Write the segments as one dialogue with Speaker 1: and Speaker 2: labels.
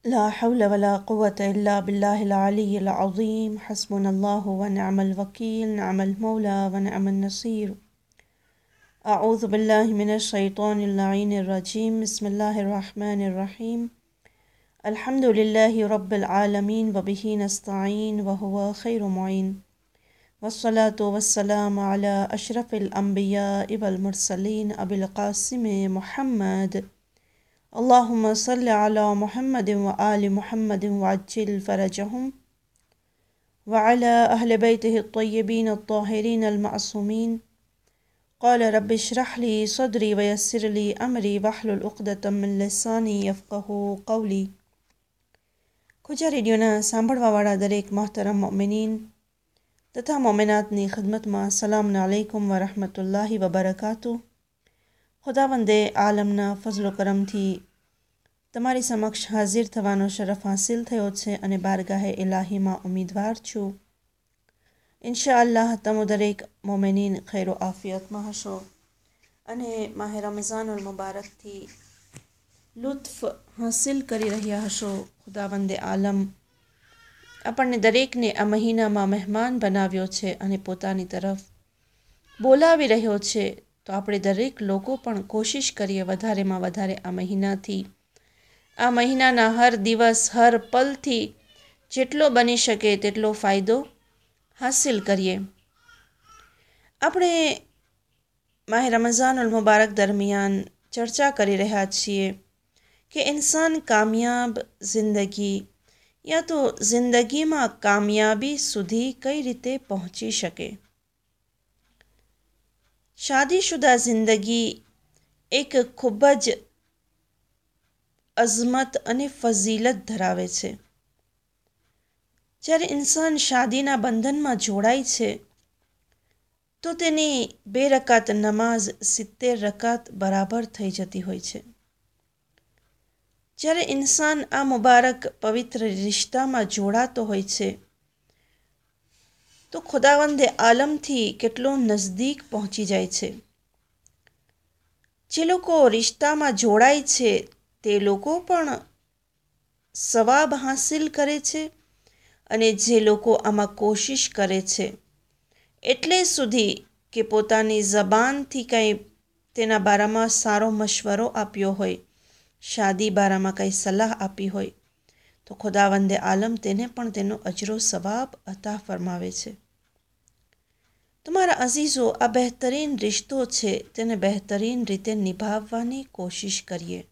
Speaker 1: لا حول ولا قوة إلا بالله العلي العظيم حسبنا الله ونعم الوكيل نعم المولى ونعم النصير أعوذ بالله من الشيطان اللعين الرجيم بسم الله الرحمن الرحيم الحمد لله رب العالمين وبه نستعين وهو خير معين والصلاة والسلام على أشرف الأنبياء والمرسلين أبي القاسم محمد اللهم صل على محمد وآل محمد وعجل فرجهم وعلى أهل بيته الطيبين الطاهرين المعصومين قال رب اشرح لي صدري ويسر لي أمري واحلل عقدة من لساني يفقهوا قولي ખુજા રેડિયોના સાંભળવાવાળા દરેક મહતરમ મોમિનીન તથા મોમિનાતની ખિદમતમાં સલામ અલૈકુમ વરહમતુલ્લાહિ વબરકાતુ. ખુદાવંદે આલમના ફઝલો કરમથી તમારી સમક્ષ હાજર થવાનો શરફ હાસિલ થયો છે અને બારગાહે ઇલાહીમાં ઉમેદવાર છું. ઇન્શાઅલ્લાહ તમો દરેક મોમિનીન ખૈરો આફિયતમાં હશો અને માહે રમઝાનુલ મુબારકથી લુત્ફ હાસિલ કરી રહ્યા હશો. ખુદાવંદે આલમ આપણને દરેકને આ મહિનામાં મહેમાન બનાવ્યો છે અને પોતાની તરફ બોલાવી રહ્યો છે. તો આપણે દરેક લોકો પણ કોશિશ કરીએ વધારેમાં વધારે આ મહિનાથી, આ મહિનાના હર દિવસ હર પલથી જેટલો બની શકે તેટલો ફાયદો હાસિલ કરીએ. આપણે માહે રમઝાનુલ મુબારક દરમિયાન ચર્ચા કરી રહ્યા છીએ કે ઇન્સાન કામયાબ જિંદગી યા તો જિંદગીમાં કામયાબી સુધી કઈ રીતે પહોંચી શકે. શાદીશુદા જિંદગી એક ખૂબ જ અઝમત અને ફઝીલત ધરાવે છે. જ્યારે ઇન્સાન શાદીના બંધનમાં જોડાય છે તો તેની 2 રકાત નમાઝ 70 રકાત બરાબર થઈ જતી હોય છે. જ્યારે ઇન્સાન આ મુબારક પવિત્ર રિશ્તામાં જોડાતો હોય છે તો ખુદાવંદે આલમથી કેટલો નજદીક પહોંચી જાય છે. જે લોકો રિશ્તામાં જોડાય છે તે લોકો પણ સવાબ હાસિલ કરે છે અને જે લોકો આમાં કોશિશ કરે છે એટલે સુધી કે પોતાની જબાનથી કંઈ તેના બારામાં સારો મશવરો આપ્યો હોય, શાદી બારામાં કંઈ સલાહ આપી હોય તો ખુદાવંદે આલમ તેને પણ તેનો અજરો સવાબ અતા ફરમાવે છે. તમારા અઝીઝો, આ બહેતરીન રિશ્તો છે તેને બહેતરીન રીતે નિભાવવાની કોશિશ કરીએ.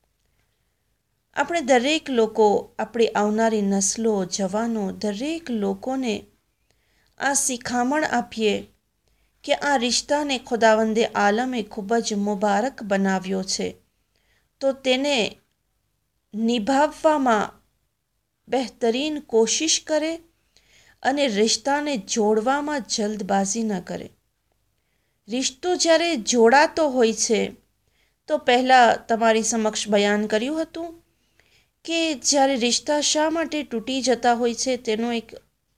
Speaker 1: આપણે દરેક લોકો, આપણી આવનારી નસલો, જવાનો, દરેક લોકોને આ શિખામણ આપીએ કે આ રિશ્તાને ખુદાવંદે આલમે ખૂબ જ મુબારક બનાવ્યો છે તો તેને નિભાવવામાં બહેતરીન કોશિશ કરે અને રિશ્તાને જોડવામાં જલ્દબાજી ન કરે. રિશ્તો જ્યારે જોડાતો હોય છે તો પહેલાં તમારી સમક્ષ બયાન કર્યું હતું કે જ્યારે રિશ્તા શા માટે તૂટી જતા હોય છે તેનું એક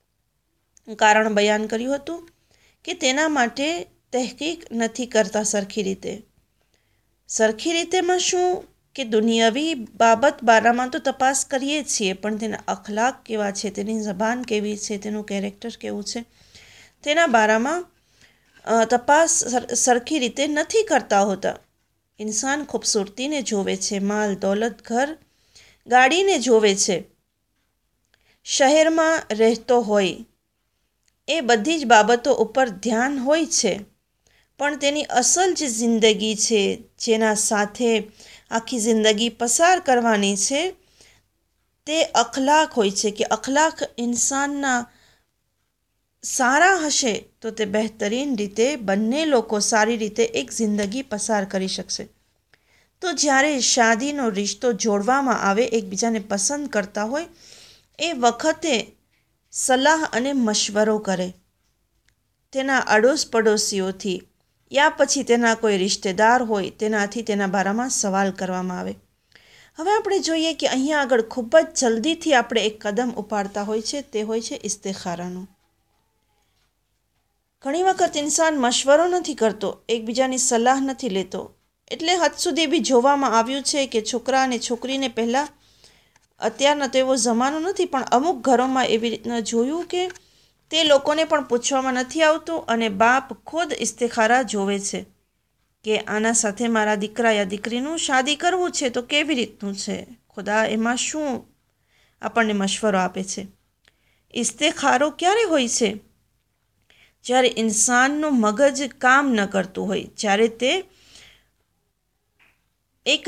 Speaker 1: કારણ બયાન કર્યું હતું કે તેના માટે તહેકીક નથી કરતા સરખી રીતે. સરખી રીતેમાં શું કે દુનિયાવી બાબત બારામાં તો તપાસ કરીએ છીએ પણ તેના અખલાક કેવા છે, તેની જબાન કેવી છે, તેનું કેરેક્ટર કેવું છે તેના બારામાં તપાસ સરખી રીતે નથી કરતા હોતા. ઇન્સાન ખૂબસૂરતીને જોવે છે, માલ દૌલત ઘર ગાડીને જોવે છે, શહેરમાં રહેતો હોય એ બધી જ બાબતો ઉપર ધ્યાન હોય છે પણ તેની અસલ જે જિંદગી છે, જેના સાથે આખી જિંદગી પસાર કરવાની છે તે અખલાક હોય છે કે અખલાક ઇન્સાનના સારા હશે તો તે બહેતરીન રીતે બંને લોકો સારી રીતે એક જિંદગી પસાર કરી શકશે. તો જ્યારે શાદીનો રિશ્તો જોડવામાં આવે, એકબીજાને પસંદ કરતા હોય એ વખતે સલાહ અને મશવરો કરે તેના અડોશ પડોશીઓથી યા પછી તેના કોઈ રિશ્તેદાર હોય તેનાથી તેના બારામાં સવાલ કરવામાં આવે. હવે આપણે જોઈએ કે અહીંયા આગળ ખૂબ જ જલ્દીથી આપણે એક કદમ ઉપાડતા હોય છે તે હોય છે ઇસ્તિખારાનો. ઘણી વખત ઇન્સાન મશવરો નથી કરતો, એકબીજાની સલાહ નથી લેતો એટલે હદ સુધી બી જોવામાં આવ્યું છે કે છોકરા અને છોકરીને પહેલાં અત્યારનો તો એવો જમાનો નથી, પણ અમુક ઘરોમાં એવી રીતના જોયું કે તે લોકોને પણ પૂછવામાં નથી આવતું અને બાપ ખુદ ઇસ્તિખારા જોવે છે કે આના સાથે મારા દીકરા યા દીકરીનું શાદી કરવું છે તો કેવી રીતનું છે, ખુદા એમાં શું આપણને મશવરો આપે છે. ઇસ્તિખારો ક્યારે હોય છે? જ્યારે ઇન્સાનનું મગજ કામ ન કરતું હોય, જ્યારે તે એક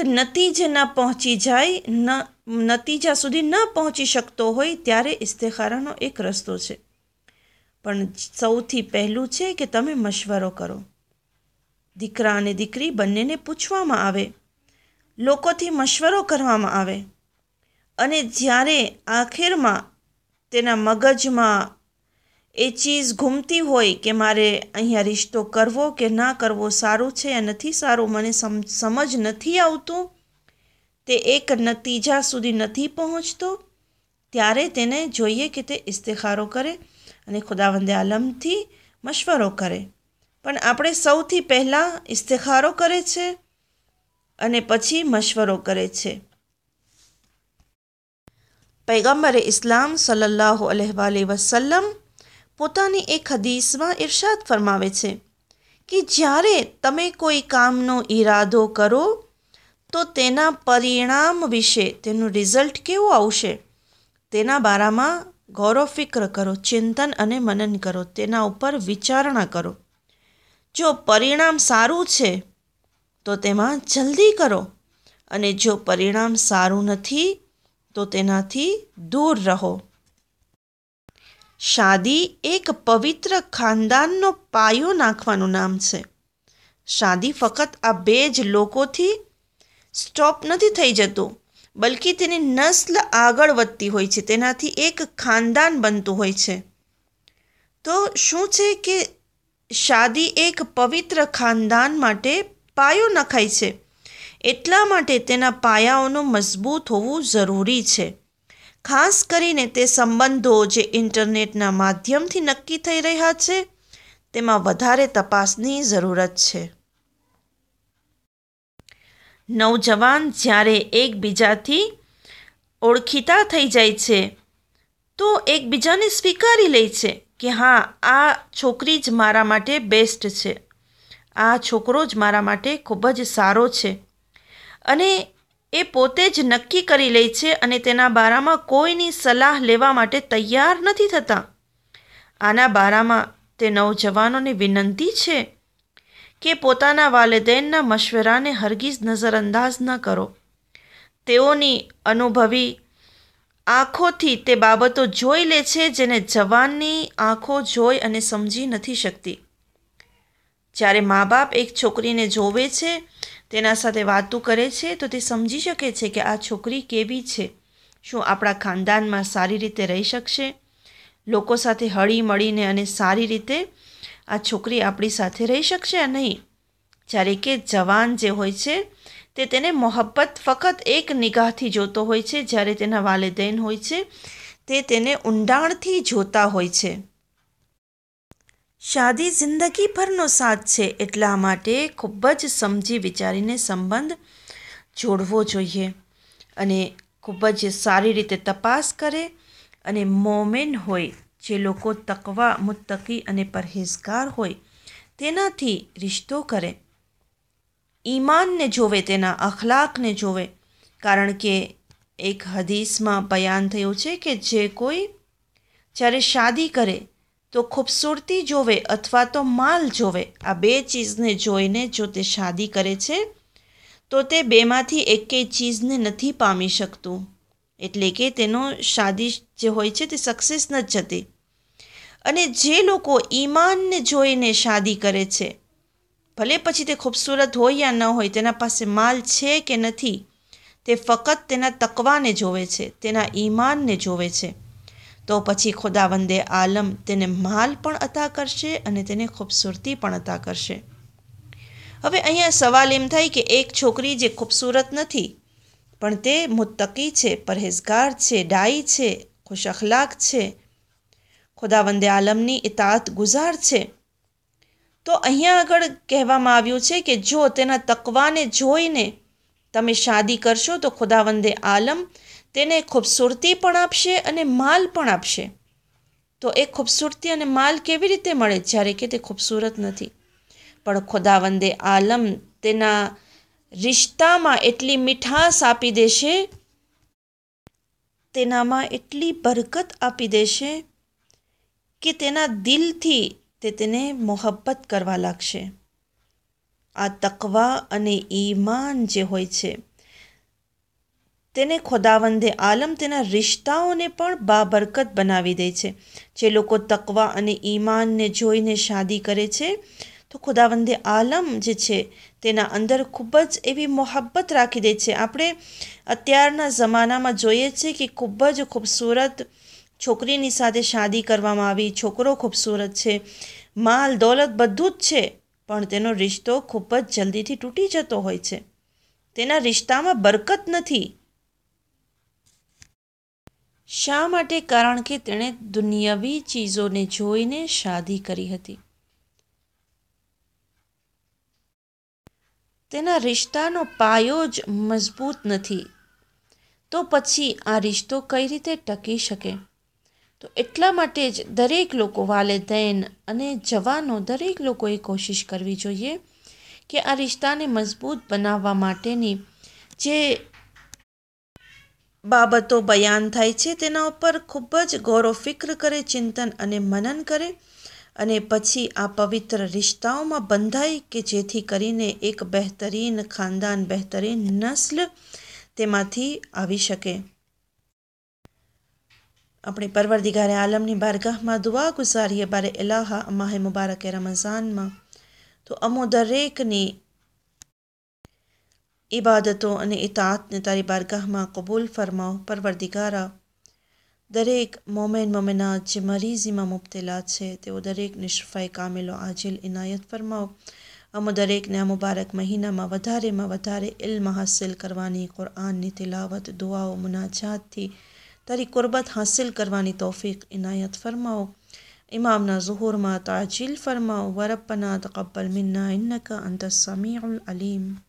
Speaker 1: નતીજા સુધી ન પહોંચી શકતો હોય, ત્યારે ઇસ્તિખારાનો એક રસ્તો છે. પણ સૌથી પહેલું છે કે તમે મશવરો કરો. દીકરા અને દીકરી બંનેને પૂછવામાં આવે, લોકોથી મશવરો કરવામાં આવે, અને જ્યારે આખિરમાં તેના મગજમાં એ ચીજ ઘૂમતી હોય કે મારે અહીંયા રિશ્તો કરવો કે ના કરવો, સારું છે યા નથી સારું, મને સમજ નથી આવતું, તે એક નતીજા સુધી નથી પહોંચતો, ત્યારે તેને જોઈએ કે તે ઇસ્તિખારો કરે અને ખુદાવંદે આલમથી મશવરો કરે. પણ આપણે સૌથી પહેલાં ઇસ્તિખારો કરે છે અને પછી મશવરો કરે છે. પૈગંબરે ઇસ્લામ સલ્લલ્લાહુ અલૈહિ વસલ્લમ પોતાની એક હદીસમાં ઇરશાદ ફરમાવે છે કે જ્યારે તમે કોઈ કામનો ઈરાદો કરો તો તેના પરિણામ વિશે, તેનું રિઝલ્ટ કેવું આવશે, તેના બારામાં ગૌરવ ફિક્ર કરો, ચિંતન અને મનન કરો, તેના ઉપર વિચારણા કરો. જો પરિણામ સારું છે તો તેમાં જલ્દી કરો, અને જો પરિણામ સારું નથી તો તેનાથી દૂર રહો. શાદી એક પવિત્ર ખાનદાનનો પાયો નાખવાનું નામ છે. શાદી ફક્ત આ બે જ લોકોથી સ્ટોપ નથી થઈ જતું, બલકે તેની નસ્લ આગળ વધતી હોય છે, તેનાથી એક ખાનદાન બનતું હોય છે. તો શું છે કે શાદી એક પવિત્ર ખાનદાન માટે પાયો નખાય છે, એટલા માટે તેના પાયાઓનું મજબૂત હોવું જરૂરી છે. ખાસ કરીને તે સંબંધો જે ઇન્ટરનેટના માધ્યમથી નક્કી થઈ રહ્યા છે, તેમાં વધારે તપાસની જરૂરત છે. નવજવાન જ્યારે એકબીજાથી ઓળખીતા થઈ જાય છે તો એકબીજાને સ્વીકારી લે છે કે હા, આ છોકરી જ મારા માટે બેસ્ટ છે, આ છોકરો જ મારા માટે ખૂબ જ સારો છે, અને એ પોતે જ નક્કી કરી લે છે અને તેના બારામાં કોઈની સલાહ લેવા માટે તૈયાર નથી થતા. આના બારામાં તે નવજવાનોને વિનંતી છે કે પોતાના વાલિદૈનના મશવરાને હરગીઝ નજરઅંદાજ ન કરો. તેઓની અનુભવી આંખોથી તે બાબતો જોઈ લે છે જેને જવાનની આંખો જોઈ અને સમજી નથી શકતી. જ્યારે મા બાપ એક છોકરીને જોવે છે, તેના સાથે વાતો કરે છે, તો તે સમજી શકે છે કે આ છોકરી કેવી છે, શું આપણા ખાનદાનમાં સારી રીતે રહી શકશે, લોકો સાથે હળી મળીને અને સારી રીતે આ છોકરી આપણી સાથે રહી શકશે યા નહીં. જ્યારે કે જવાન જે હોય છે તે તેને મોહબ્બત ફક્ત એક નિગાહથી જોતો હોય છે, જ્યારે તેના વાલિદૈન હોય છે તે તેને ઊંડાણથી જોતા હોય છે. શાદી જિંદગીભરનો સાથ છે, એટલા માટે ખૂબ જ સમજી વિચારીને સંબંધ જોડવો જોઈએ અને ખૂબ જ સારી રીતે તપાસ કરે અને મોમેન હોય, જે લોકો તકવા, મુત્તકી અને પરહેઝગાર હોય, તેનાથી રિશ્તો કરે. ઈમાનને જોવે, તેના અખલાકને જોવે, કારણ કે એક હદીસમાં બયાન થયું છે કે જે કોઈ જ્યારે શાદી કરે તો ખૂબસૂરતી જોવે અથવા તો માલ જોવે, આ બે ચીજને જોઈને જો તે શાદી કરે છે તો તે બેમાંથી એકેય ચીજને નથી પામી શકતું, એટલે કે તેનો શાદી જે હોય છે તે સક્સેસ નથી જતી. અને જે લોકો ઈમાનને જોઈને શાદી કરે છે, ભલે પછી તે ખૂબસૂરત હોય યા ન હોય, તેના પાસે માલ છે કે નથી, તે ફક્ત તેના તકવાને જોવે છે, તેના ઈમાનને જોવે છે, તો પછી ખુદાવંદે આલમ તેને માલ પણ અતા કરશે અને તેને ખૂબસૂરતી પણ અતા કરશે. હવે અહીંયા સવાલ એમ થાય કે એક છોકરી જે ખૂબસૂરત નથી પણ તે મુત્તકી છે, પરહેઝગાર છે, ડાઈ છે, ખુશ અખલાક છે, ખુદાવંદે આલમની ઇતાઅત ગુજાર છે, તો અહીંયા આગળ કહેવામાં આવ્યું છે કે જો તેના તકવાને જોઈને તમે શાદી કરશો તો ખુદાવંદે આલમ તેને ખૂબસૂરતી પણ આપશે અને માલ પણ આપશે. તો એ ખૂબસૂરતી અને માલ કેવી રીતે મળે જ્યારે કે તે ખૂબસૂરત નથી? પણ ખુદાવંદે આલમ તેના રિશ્તામાં એટલી મીઠાશ આપી દેશે, તેનામાં એટલી બરકત આપી દેશે કે તેના દિલથી તેને મોહબ્બત કરવા લાગશે. આ તકવા અને ઈમાન જે હોય છે તેને ખુદાવંદે આલમ તેના રિશ્તાઓને પણ બાબરકત બનાવી દે છે. જે લોકો તકવા અને ઈમાનને જોઈને શાદી કરે છે તો ખુદાવંદે આલમ જે છે તેના અંદર ખૂબ જ એવી મોહબ્બત રાખી દે છે. આપણે અત્યારના જમાનામાં જોઈએ છીએ કે ખૂબ જ ખૂબસૂરત છોકરીની સાથે શાદી કરવામાં આવી, છોકરો ખૂબસૂરત છે, માલ દોલત બધું જ છે, પણ તેનો રિશ્તો ખૂબ જ જલ્દીથી તૂટી જતો હોય છે. તેના રિશ્તામાં બરકત નથી. શા માટે? કારણ કે તેણે દુનિયાવી ચીજોને જોઈને શાદી કરી હતી. તેના રિશ્તાનો પાયો જ મજબૂત નથી, તો પછી આ રિશ્તો કઈ રીતે ટકી શકે? તો એટલા માટે જ દરેક લોકો, વાલિदैन અને જવાનો, દરેક લોકોએ કોશિશ કરવી જોઈએ કે આ રિશ્તાને મજબૂત બનાવવા માટેની જે બાબતો બયાન થાય છે તેના ઉપર ખૂબ જ ગૌરવ ફિક્ર કરે, ચિંતન અને મનન કરે અને પછી આ પવિત્ર રિશ્તાઓમાં બંધાય કે જેથી કરીને એક બહેતરીન ખાનદાન, બહેતરીન નસ્લ તેમાંથી આવી શકે. આપણે પરવરદિગારે આલમની બારગાહમાં દુઆ ગુજારીએ બારે ઇલાહા માહે મુબારક રમઝાનમાં તો અમો દરેકની ઇબાદતો અને ઇતાઅતને તારી બારગાહમાં કબૂલ ફરમાવ. પરવરદિગારા, દરેક મોમેન મોમેનાત જે મરીઝીમાં મુબતલા છે તેઓ દરેકને શિફાએ કામિલો આજિલ ઇનાયત ફરમાવ. અમો દરેકને આ મુબારક મહિનામાં વધારેમાં વધારે ઇલ્મ હાસિલ કરવાની, કુરઆનની તિલાવત, દુઆઓ, મુનાજાતથી તારી કુરબત હાસિલ કરવાની તૌફીક ઇનાયત ફરમાવો. ઇમામના ઝુહૂરમાં તાજીલ ફરમાવો. વરબ્બના તक़બ્બલ મિન્ના ઇન્નકા અંતસ સમીઉલ અલીમ.